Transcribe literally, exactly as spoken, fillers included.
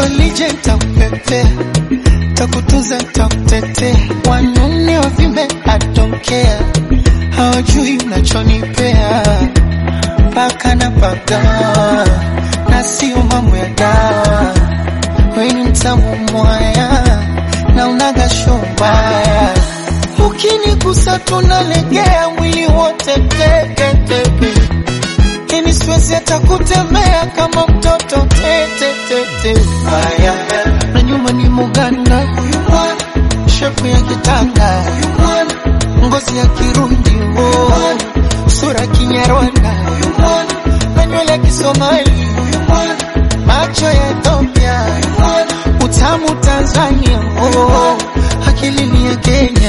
Joto lije nitakupepea, takutunza nitakutetea. Wanaume wavimbe I don't care, hawajui unachonipea. Paka na paka na sio mambo ya dawa. Wewe ni mtamu mwaya na unaga shombaya. Ukinigusa tunalegea mwili wote teke teke. Kini siwezi hata kutembea kama mtoto tete tete. Aya, na nyuma ni Muganda huyu mwana, shepu ya kitanga huyu mwana, ngozi ya Kirundi oh, sura Kinyarwanda huyu mwana, na nywele ya Kisomali huyu mwana, macho ya Ethiopia huyu mwana, utamu Tanzania oh, akili ni ya Kenya.